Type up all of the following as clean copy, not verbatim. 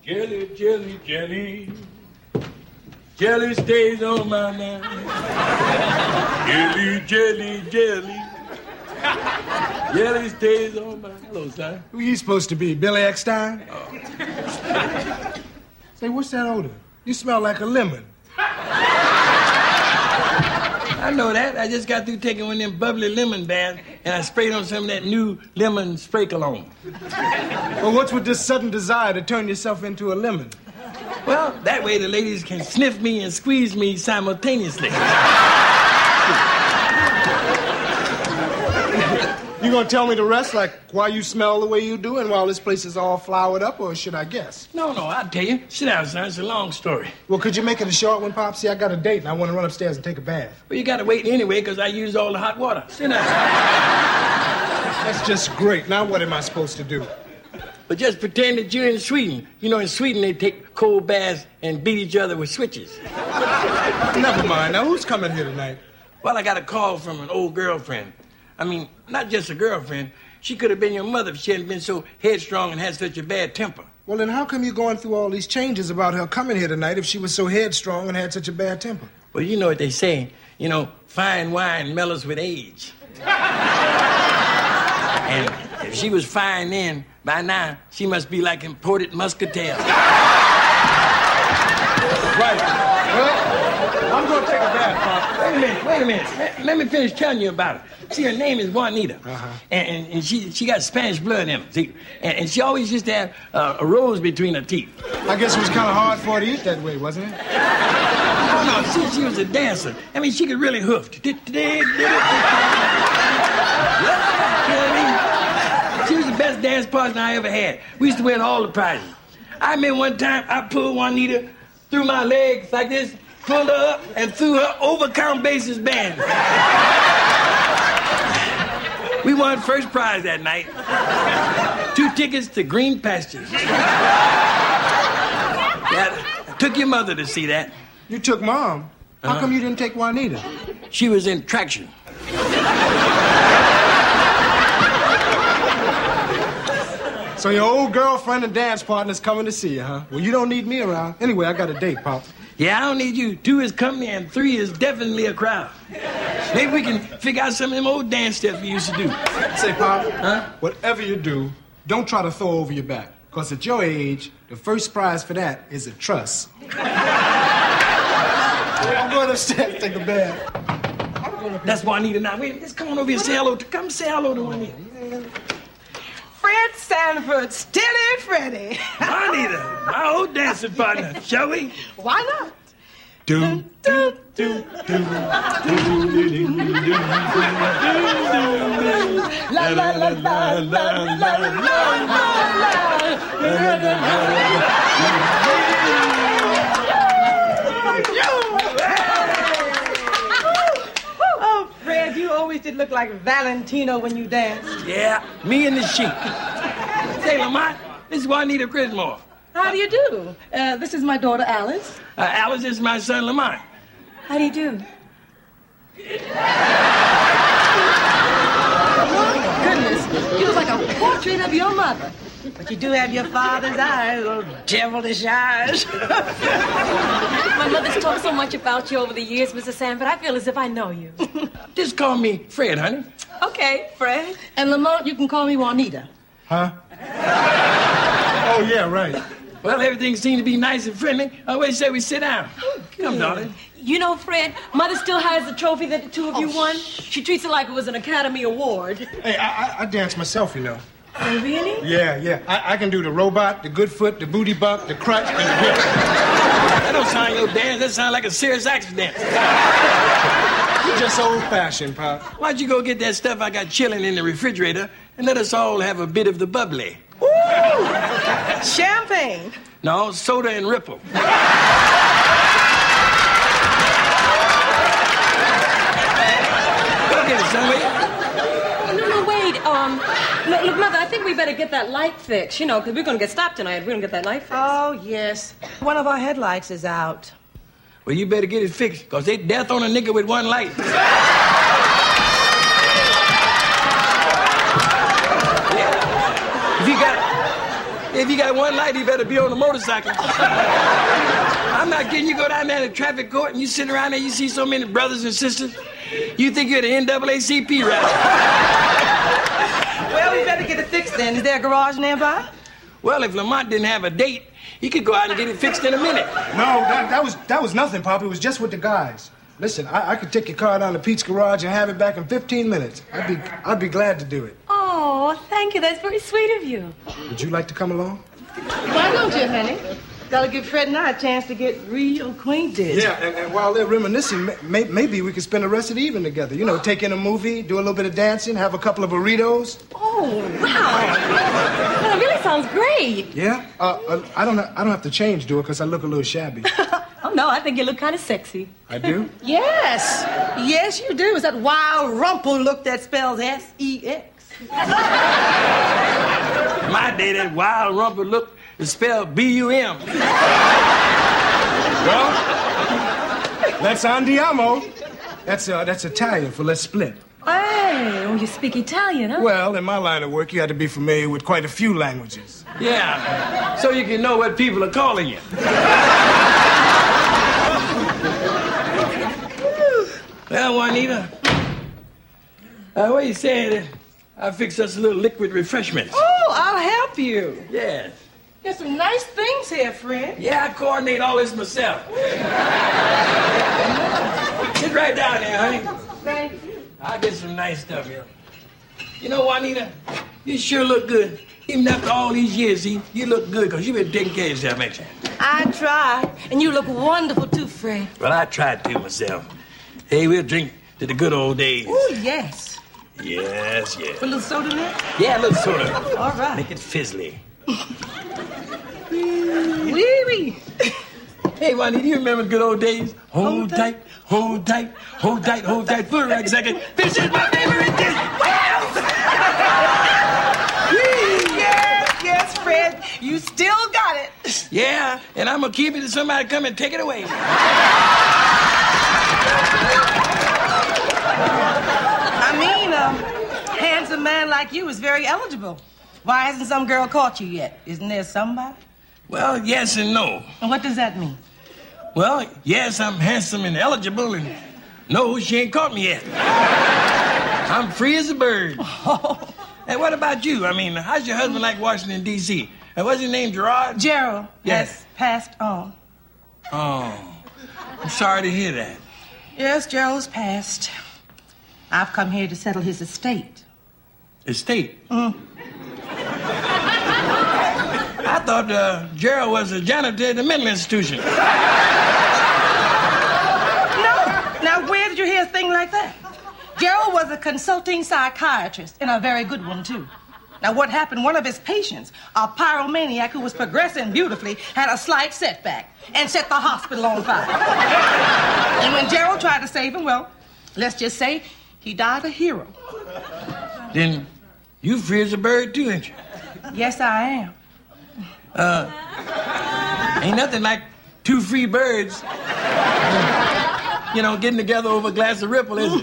Jelly, jelly, jelly. Jelly stays on my mind. Jelly, jelly, jelly. Jelly stays on my... Hello, son. Who you supposed to be, Billy Eckstein? Oh. Say, what's that odor? You smell like a lemon. I know that. I just got through taking one of them bubbly lemon baths, and I sprayed on some of that new lemon spray cologne. Well, what's with this sudden desire to turn yourself into a lemon? Well, that way the ladies can sniff me and squeeze me simultaneously. You gonna tell me the rest, like why you smell the way you do and while this place is all flowered up, or should I guess? No, I'll tell you. Sit down, son. It's a long story. Well, could you make it a short one, Pop? See, I got a date and I want to run upstairs and take a bath. Well, you gotta wait anyway, because I used all the hot water. Sit down. That's just great. Now what am I supposed to do? But just pretend that you're in Sweden. You know, in Sweden, they take cold baths and beat each other with switches. Never mind. Now, who's coming here tonight? Well, I got a call from an old girlfriend. I mean, not just a girlfriend. She could have been your mother if she hadn't been so headstrong and had such a bad temper. Well, then how come you're going through all these changes about her coming here tonight if she was so headstrong and had such a bad temper? Well, you know what they say. You know, fine wine mellows with age. And if she was fine then, by now, she must be like imported muscatel. Right. Well, I'm going to take a bath, Pop. Wait a minute. Let me finish telling you about her. See, her name is Juanita. Uh-huh. And she got Spanish blood in her. See? And she always used to have a rose between her teeth. I guess it was kind of hard for her to eat that way, wasn't it? No, she was a dancer. I mean, she could really hoof. She was the best dance partner I ever had. We used to win all the prizes. I remember one time I pulled Juanita through my legs like this, pulled her up, and threw her over Count Basie's band. We won first prize that night. 2 tickets to Green Pastures. Yeah, I took your mother to see that. You took Mom? How come you didn't take Juanita? She was in traction. So your old girlfriend and dance partner's coming to see you, huh? Well, you don't need me around. Anyway, I got a date, Pop. Yeah, I don't need you. 2 is company and 3 is definitely a crowd. Maybe we can figure out some of them old dance steps we used to do. Say, Pop, whatever you do, don't try to throw over your back. Because at your age, the first prize for that is a truss. I'm going upstairs to take a bath. That's Juanita now. Wait, just come on over here and say hello. Come say hello to Juanita. Fred Sanford, Steady Freddy. Juanita, my old dancing partner. Shall we? Why not? Do, do, do, do, La la la la la la la Oh, Fred, you always did look like Valentino when you danced. Yeah, me and the sheep. Say, Lamont, this is Juanita Crismore. How do you do? This is my daughter, Alice. Alice is my son, Lamont. How do you do? Goodness, you look like a portrait of your mother. But you do have your father's eyes, those devilish eyes. My mother's talked so much about you over the years, Mr. Sanford. I feel as if I know you. Just call me Fred, honey. Okay, Fred. And Lamont, you can call me Juanita. Huh? Oh, yeah, right. Well, everything seemed to be nice and friendly. I always say we sit down. Come, darling. You know, Fred, Mother still has the trophy that the 2 of you won. She treats it like it was an Academy Award. Hey, I dance myself, you know. Oh, really? Yeah. I can do the robot, the good foot, the booty bump, the crutch, and the whip. That don't sound like your dance. That sounds like a serious accident. You're just old-fashioned, Pop. Why don't you go get that stuff I got chilling in the refrigerator and let us all have a bit of the bubbly? Ooh! Champagne. No, soda and Ripple. Go get it, son, will you? No, wait. Look, Mother, I think we better get that light fixed, you know, because we're going to get stopped tonight if we don't get that light fixed. Oh, yes. One of our headlights is out. Well, you better get it fixed, because they death on a nigga with one light. If you got one light, you better be on a motorcycle. I'm not kidding. You go down there to traffic court and you sit around there, you see so many brothers and sisters. You think you're the NAACP rally. Well, we better get it fixed then. Is there a garage nearby? Well, if Lamont didn't have a date, he could go out and get it fixed in a minute. No, that was nothing, Pop. It was just with the guys. Listen, I could take your car down to Pete's garage and have it back in 15 minutes. I'd be glad to do it. Oh, thank you. That's very sweet of you. Would you like to come along? Why don't you, honey? Gotta give Fred and I a chance to get real acquainted. Yeah, and while they're reminiscing, maybe we could spend the rest of the evening together. You know, take in a movie, do a little bit of dancing, have a couple of burritos. Oh, wow. Well, it really sounds great. Yeah? I don't have to change, do it, because I look a little shabby. Oh, no, I think you look kind of sexy. I do? Yes. Yes, you do. It's that wild rumple look that spells S-E-X. My day, that wild rumper look is spelled B-U-M. Well, that's andiamo. That's Italian for let's split. Hey, oh, you speak Italian, huh? Well, in my line of work, you had to be familiar with quite a few languages. Yeah, so you can know what people are calling you. Well, Juanita, what you saying? I fixed us a little liquid refreshments. Oh, I'll help you. Yes. There's some nice things here, Fred. Yeah, I coordinate all this myself. Sit right down there, honey. Thank you. I'll get some nice stuff here. You know, Juanita, you sure look good. Even after all these years, you look good because you've been taking care of yourself, ain't you? I try. And you look wonderful, too, Fred. Well, I tried to myself. Hey, we'll drink to the good old days. Oh, yes. Yes, yes. Put a little soda in there? Yeah, a little soda. All right. Make it fizzly. Wee-wee. Hey, Juanita, do you remember the good old days? Hold tight, hold tight, hold tight, hold tight for a second. This is my favorite dish. Yes, Fred. You still got it. Yeah, and I'm going to keep it till somebody come and take it away. I mean, a handsome man like you is very eligible. Why hasn't some girl caught you yet? Isn't there somebody? Well, yes and no. And what does that mean? Well, yes, I'm handsome and eligible, and no, she ain't caught me yet. I'm free as a bird. Oh. Hey, what about you? I mean, how's your husband like Washington, D.C.? What's his name, Gerard? Gerald Yes. has passed on. Oh, I'm sorry to hear that. Yes, Gerald's passed. I've come here to settle his estate. Estate? I thought Gerald was a janitor at the mental institution. No. Now, where did you hear a thing like that? Gerald was a consulting psychiatrist, and a very good one, too. Now, what happened? One of his patients, a pyromaniac who was progressing beautifully, had a slight setback and set the hospital on fire. And when Gerald tried to save him, well, let's just say he died a hero. Then you free as a bird, too, ain't you? Yes, I am. Ain't nothing like two free birds, you know, getting together over a glass of Ripple, is it?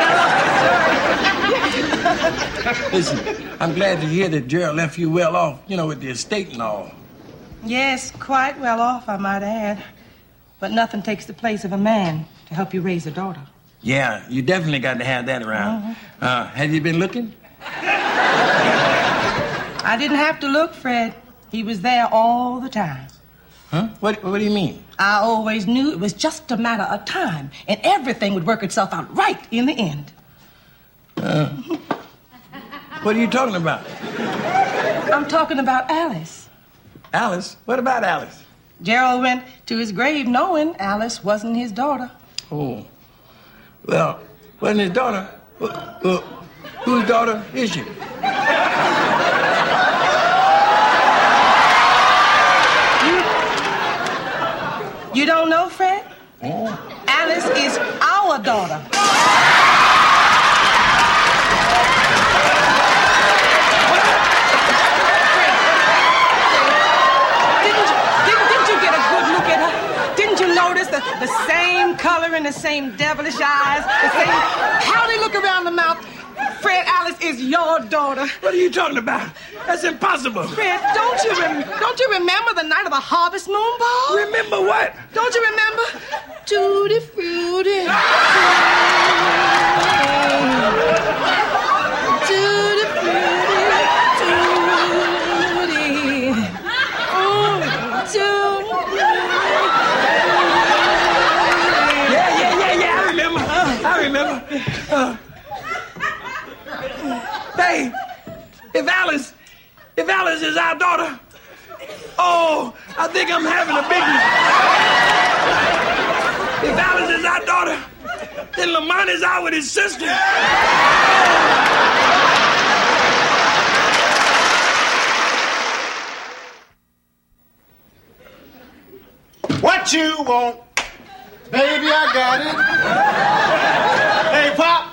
Listen, I'm glad to hear that Gerald left you well off, you know, with the estate and all. Yes, quite well off, I might add. But nothing takes the place of a man to help you raise a daughter. Yeah, you definitely got to have that around. Have you been looking? I didn't have to look, Fred. He was there all the time. Huh? What do you mean? I always knew it was just a matter of time, and everything would work itself out right in the end. What are you talking about? I'm talking about Alice. Alice? What about Alice? Gerald went to his grave knowing Alice wasn't his daughter. Oh. Well, wasn't his daughter? Whose daughter is she? You don't know, Fred? Oh. Alice is our daughter. Didn't you get a good look at her? Didn't you notice the same color and the same devilish eyes? The same... How they look around the mouth? Fred, Alice is your daughter. What are you talking about? That's impossible. Fred, don't you remember? Don't you remember the night of the harvest moon ball? Remember what? Don't you remember? Tutti frutti. Tutti frutti. Tutti. Yeah. I remember. Hey, if Alice is our daughter, oh, I think I'm having a big one. If Alice is our daughter, then Lamont is out with his sister. What you want? Baby, I got it. Hey, Pop.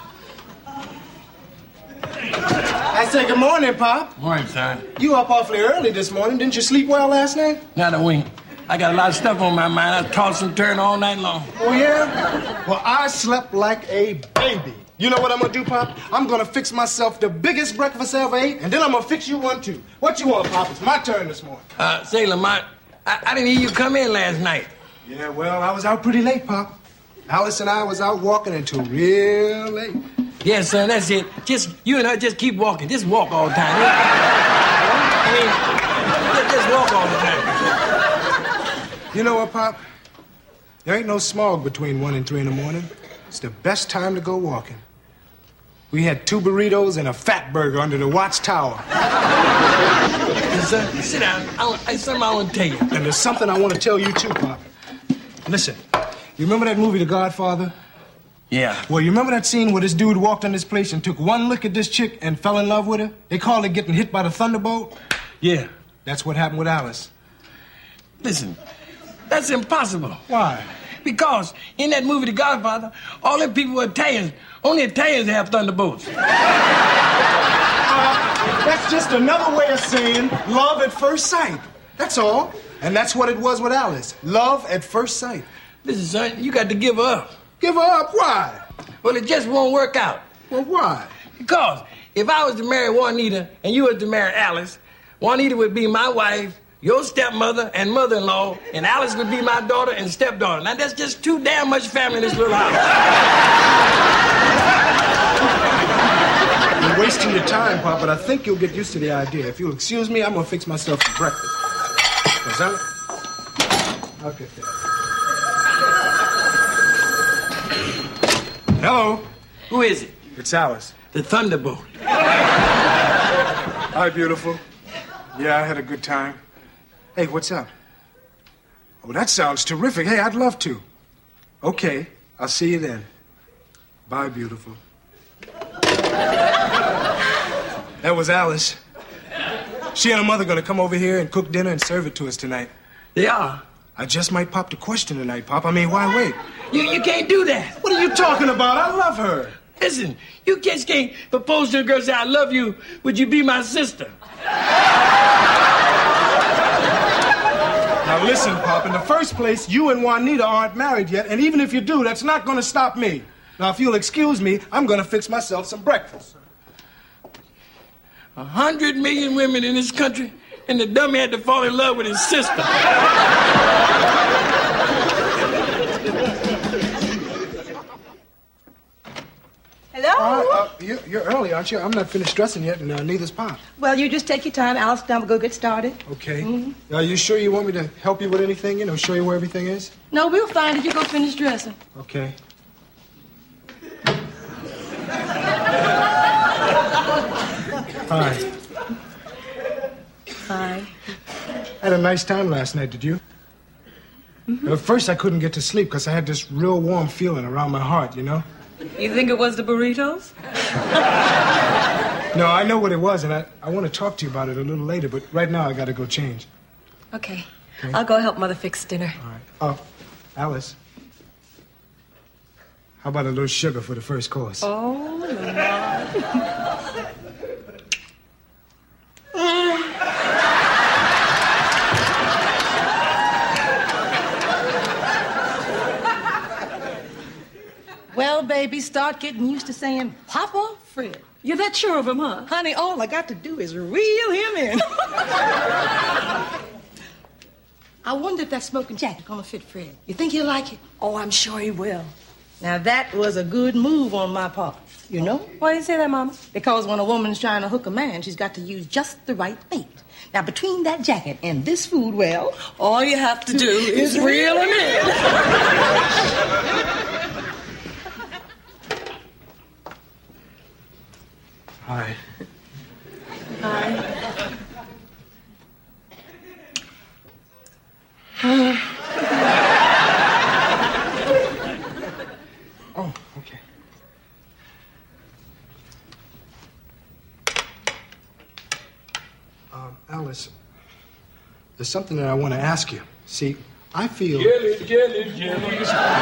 I say good morning, Pop. Morning, son. You up awfully early this morning. Didn't you sleep well last night? Not a wink. I got a lot of stuff on my mind. I toss and turn all night long. Oh, yeah? Well, I slept like a baby. You know what I'm gonna do, Pop? I'm gonna fix myself the biggest breakfast I ever ate, and then I'm gonna fix you one, too. What you want, Pop? It's my turn this morning. Say, Lamont, I didn't hear you come in last night. Yeah, well, I was out pretty late, Pop. Alice and I was out walking until real late. Yeah, son, that's it. You and her just keep walking. Just walk all the time. Just walk all the time. You know what, Pop? There ain't no smog between 1 and 3 in the morning. It's the best time to go walking. We had 2 burritos and a fat burger under the Watchtower. Son, sit down. There's something I want to tell you. And there's something I want to tell you, too, Pop. Listen, you remember that movie, The Godfather? Yeah. Well, you remember that scene where this dude walked in this place and took one look at this chick and fell in love with her? They called it getting hit by the thunderbolt. Yeah. That's what happened with Alice. Listen, that's impossible. Why? Because in that movie, The Godfather, all them people were Italians. Only Italians have thunderbolts. That's just another way of saying love at first sight. That's all. And that's what it was with Alice. Love at first sight. Listen, son, you got to give her up. Give her up? Why? Well, it just won't work out. Well, why? Because if I was to marry Juanita and you was to marry Alice, Juanita would be my wife, your stepmother and mother-in-law, and Alice would be my daughter and stepdaughter. Now, that's just too damn much family in this little house. You're wasting your time, Pop, but I think you'll get used to the idea. If you'll excuse me, I'm gonna fix myself some breakfast. Is that it? I'll get that. Hello? Who is it? It's Alice. The Thunderbolt. Hi, beautiful. Yeah, I had a good time. Hey, what's up? Oh, that sounds terrific. Hey, I'd love to. Okay, I'll see you then. Bye, beautiful. That was Alice. She and her mother gonna come over here and cook dinner and serve it to us tonight. They are. I just might pop the question tonight, Pop. I mean, why wait? You can't do that. What are you talking about? I love her. Listen, you just can't propose to a girl and say, I love you. Would you be my sister? Now listen, Pop. In the first place, you and Juanita aren't married yet, and even if you do, that's not gonna stop me. Now, if you'll excuse me, I'm gonna fix myself some breakfast. 100 million women in this country, and the dummy had to fall in love with his sister. Hello? You're early, aren't you? I'm not finished dressing yet, and neither's Pop. Well, you just take your time. Alice and I will go get started. Okay. Are you sure you want me to help you with anything? You know, show you where everything is? No, we'll find it. You go finish dressing. Okay. Hi. Hi. I had a nice time last night, did you? At first, I couldn't get to sleep because I had this real warm feeling around my heart, you know? You think it was the burritos? No, I know what it was, and I want to talk to you about it a little later, but right now I got to go change. Okay. I'll go help Mother fix dinner. All right. Oh, Alice. How about a little sugar for the first course? Oh, Lamont. Well, baby, start getting used to saying Papa Fred. You're that sure of him, huh? Honey, all I got to do is reel him in. I wonder if that smoking jacket's gonna fit Fred. You think he'll like it? Oh, I'm sure he will. Now, that was a good move on my part, you know? Why do you say that, Mama? Because when a woman's trying to hook a man, she's got to use just the right bait. Now, between that jacket and this food, well... All you have to do is reel him in. Hi. Hi. Oh, okay. Alice, there's something that I want to ask you. See, I feel... Jelly, jelly, jelly.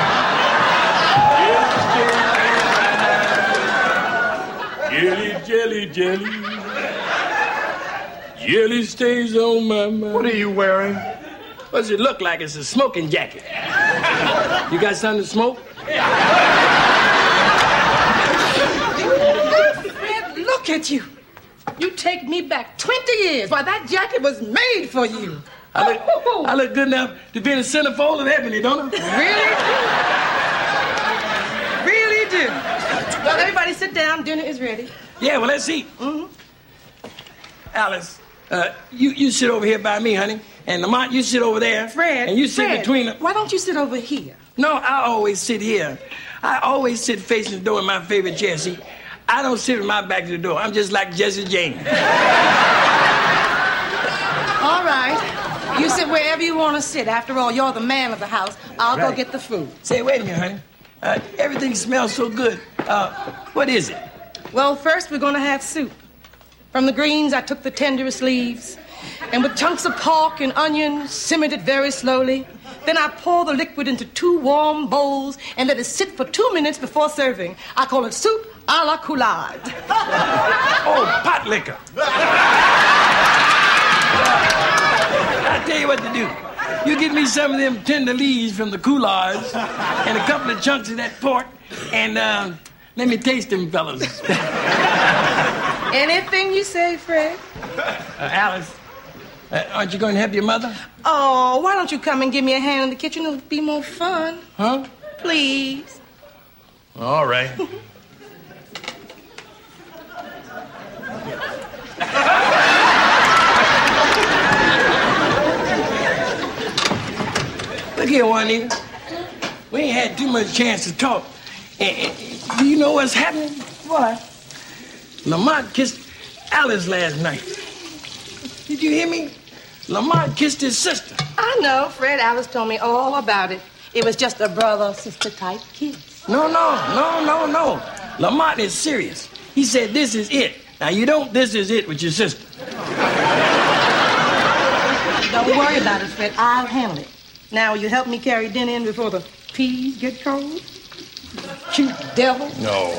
Jelly, jelly, jelly. Jelly stays on my mind. What are you wearing? What does it look like? It's a smoking jacket. You got something to smoke? Fred, look at you. You take me back 20 years. Why, that jacket was made for you. I look good enough to be in the centerfold of ebony, don't I? Really do. Well, everybody sit down. Dinner is ready. Yeah, well, let's eat. Mm-hmm. Alice, you sit over here by me, honey. And Lamont, you sit over there. Fred, and you sit Fred, between them. Why don't you sit over here? No, I always sit here. I always sit facing the door in my favorite chair. See, I don't sit with my back to the door. I'm just like Jesse James. All right. You sit wherever you want to sit. After all, you're the man of the house. I'll go get the food. Say, wait a minute, honey. Everything smells so good. What is it? Well, first we're going to have soup. From the greens, I took the tenderest leaves. And with chunks of pork and onions, simmered it very slowly. Then I pour the liquid into 2 warm bowls and let it sit for 2 minutes before serving. I call it soup a la coulade. Oh, pot liquor. I'll tell you what to do. You get me some of them tender leaves from the coulards and a couple of chunks of that pork, and let me taste them fellas. Anything you say, Fred. Alice, aren't you going to help your mother? Oh, why don't you come and give me a hand in the kitchen? It'll be more fun. Huh? Please. All right. Look here, Juanita. We ain't had too much chance to talk. Do you know what's happening? What? Lamont kissed Alice last night. Did you hear me? Lamont kissed his sister. I know. Fred Alice told me all about it. It was just a brother-sister type kiss. No. Lamont is serious. He said this is it. Now, you don't this is it with your sister. Don't worry about it, Fred. I'll handle it. Now, will you help me carry dinner in before the peas get cold? Cute devil. No.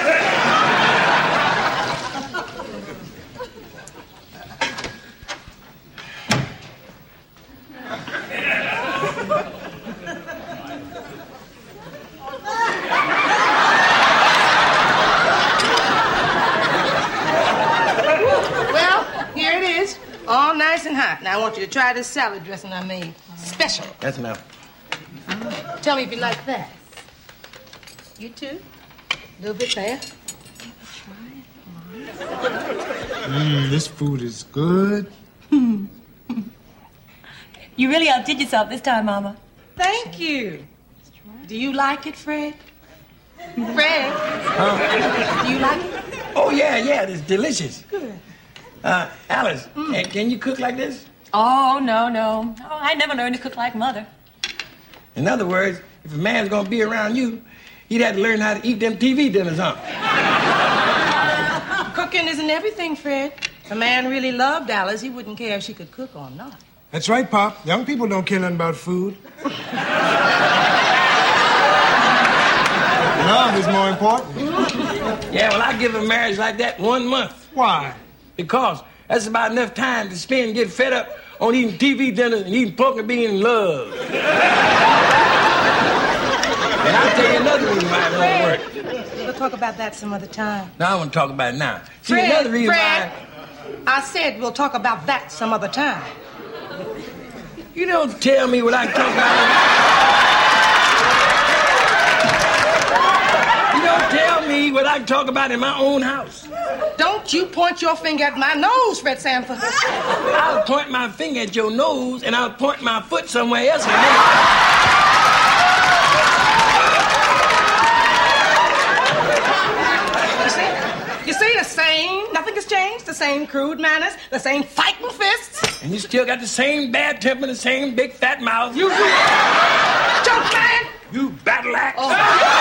All nice and hot. Now, I want you to try this salad dressing I made. Special. That's enough. Tell me if you like that. You too? A little bit there. This food is good. You really outdid yourself this time, Mama. Thank you. Do you like it, Fred? Fred? Do you like it? Oh, yeah, it's delicious. Good. Alice, can you cook like this? Oh, no. Oh, I never learned to cook like Mother. In other words, if a man's gonna be around you, he'd have to learn how to eat them TV dinners, huh? Cooking isn't everything, Fred. If a man really loved Alice, he wouldn't care if she could cook or not. That's right, Pop. Young people don't care nothing about food. Love is more important. Yeah, well, I give a marriage like that 1 month. Why? Because that's about enough time to spend and get fed up on eating TV dinners and eating pork and being in love. And I'll tell you another reason why it won't work. We'll talk about that some other time. No, I want to talk about it now. See, Fred, another reason Fred, why... I said we'll talk about that some other time. You don't tell me what I talk about. You don't tell me what I talk about in my own house. Don't you point your finger at my nose, Fred Sanford. I'll point my finger at your nose, and I'll point my foot somewhere else. You see, the same. Nothing has changed. The same crude manners, the same fighting fists. And you still got the same bad temper, the same big fat mouth. You Joke man! You battle axe. Oh,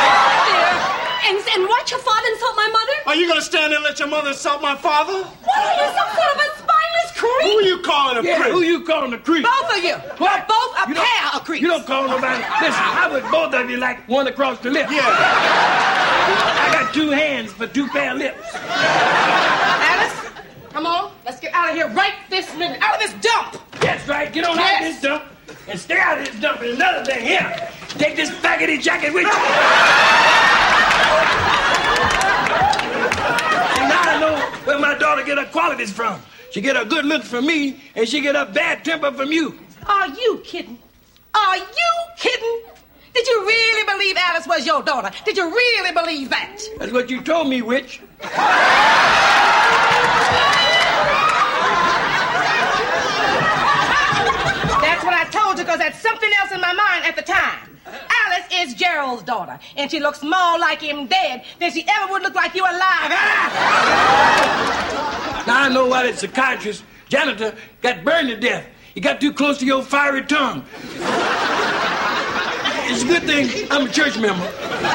and watch your father insult my mother? Are you gonna stand there and let your mother insult my father? What are you, some sort of a spineless creep? Who are you calling a creep? Who you calling a creep? Both of you. What? Both a pair of creeps. You don't call nobody. Listen, how would both of you like one across the lip? Yeah. I got 2 hands for 2 pair of lips. Alice, come on. Let's get out of here right this minute. Out of this dump. That's right. Get on out of this dump and stay out of this dump. And another thing, here, take this faggoty jacket with you. And now I know where my daughter get her qualities from. She get her good looks from me, and she get her bad temper from you. Are you kidding? Are you kidding? Did you really believe Alice was your daughter? Did you really believe that? That's what you told me, witch. That's what I told you, because that's something else in my mind at the time. Alice is Gerald's daughter, and she looks more like him dead than she ever would look like you alive. Now I know why that psychiatrist, janitor, got burned to death. He got too close to your fiery tongue. It's a good thing I'm a church member.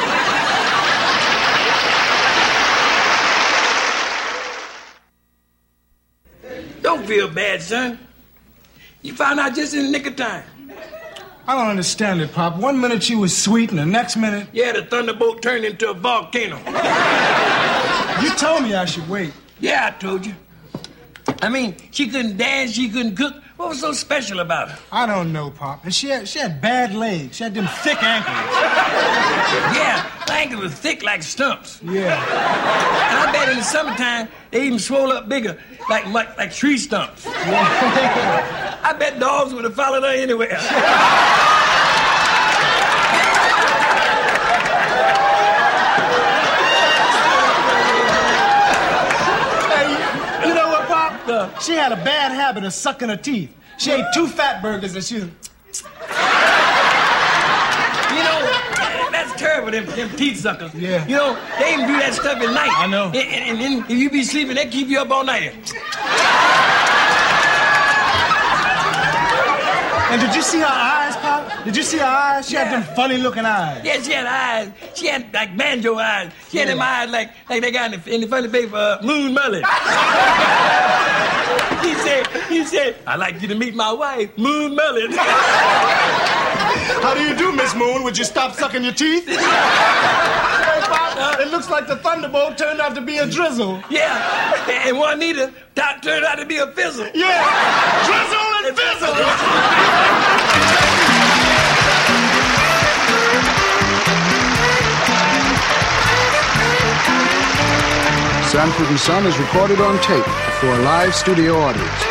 Don't feel bad, son. You found out just in the nick of time. I don't understand it, Pop. One minute she was sweet, and the next minute... Yeah, the thunderbolt turned into a volcano. You told me I should wait. Yeah, I told you. I mean, she couldn't dance, she couldn't cook. What was so special about her? I don't know, Pop. And she had bad legs. She had them thick ankles. Yeah, her ankles were thick like stumps. Yeah. And I bet in the summertime, they even swole up bigger, like tree stumps. Yeah. I bet dogs would have followed her anywhere. Hey, you know what, Pop? She had a bad habit of sucking her teeth. She ate 2 fat burgers and she was... You know, that's terrible, them teeth suckers. Yeah. You know, they even do that stuff at night. I know. And then if you be sleeping, they keep you up all night. And did you see her eyes, Pop? Did you see her eyes? She had them funny-looking eyes. Yeah, she had eyes. She had like banjo eyes. She had them eyes like they got in the funny paper, Moon Mullet. He said, I'd like you to meet my wife, Moon Mullet. How do you do, Miss Moon? Would you stop sucking your teeth? Hey, Pop, it looks like the thunderbolt turned out to be a drizzle. Yeah, and Juanita turned out to be a fizzle. Yeah, drizzle and fizzle. Sanford and Son is recorded on tape for a live studio audience.